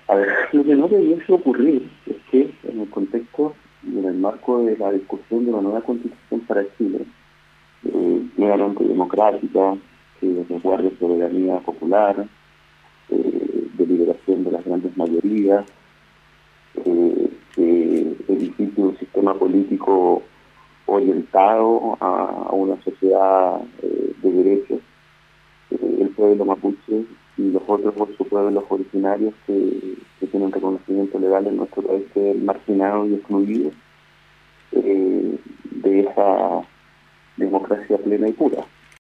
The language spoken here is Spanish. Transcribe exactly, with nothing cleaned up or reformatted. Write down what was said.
A ver, lo que no debiese ocurrir es que en el contexto y en el marco de la discusión de una nueva constitución para Chile, eh, plenamente democrática, que resguarde soberanía popular, eh, de liberación de las grandes mayorías, eh, que edifique un sistema político orientado a, a una sociedad eh, de derechos, eh, el pueblo mapuche y los otros ocho pueblos originarios que, que tienen reconocimiento legal en nuestro país, que es marginado y excluido eh, de esa democracia plena y pura.